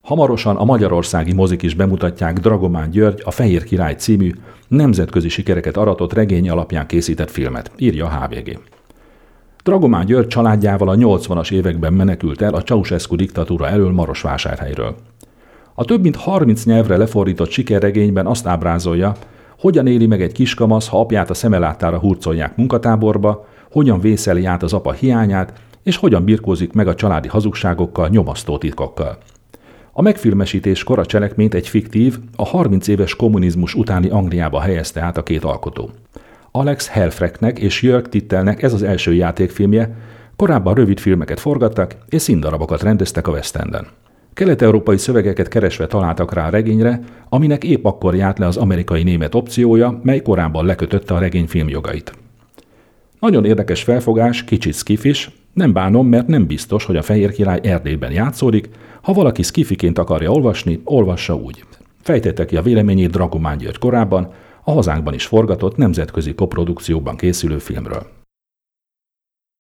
Hamarosan a magyarországi mozik is bemutatják Dragomán György a Fehér Király című, nemzetközi sikereket aratott regény alapján készített filmet, írja a HVG. Dragomán György családjával a 80-as években menekült el a Ceausescu diktatúra elől Marosvásárhelyről. A több mint 30 nyelvre lefordított sikerregényben azt ábrázolja, hogyan éli meg egy kiskamasz, ha apját a szeme láttára hurcolják munkatáborba, hogyan vészeli át az apa hiányát, és hogyan birkózik meg a családi hazugságokkal, nyomasztó titkokkal. A megfilmesítéskor a cselekményt egy fiktív, a 30 éves kommunizmus utáni Angliába helyezte át a két alkotó. Alex Helfrechtnek és Jörg Tittelnek ez az első játékfilmje, korábban rövid filmeket forgattak és színdarabokat rendeztek a West Enden. Kelet-európai szövegeket keresve találtak rá a regényre, aminek épp akkor járt le az amerikai-német opciója, mely korábban lekötötte a regény filmjogait. Nagyon érdekes felfogás, kicsit skifis, nem bánom, mert nem biztos, hogy a Fehér Király Erdélyben játszódik, ha valaki skifiként akarja olvasni, olvassa úgy. Fejtette ki a véleményét Dragomán György korábban, a hazánkban is forgatott nemzetközi koprodukcióban készülő filmről.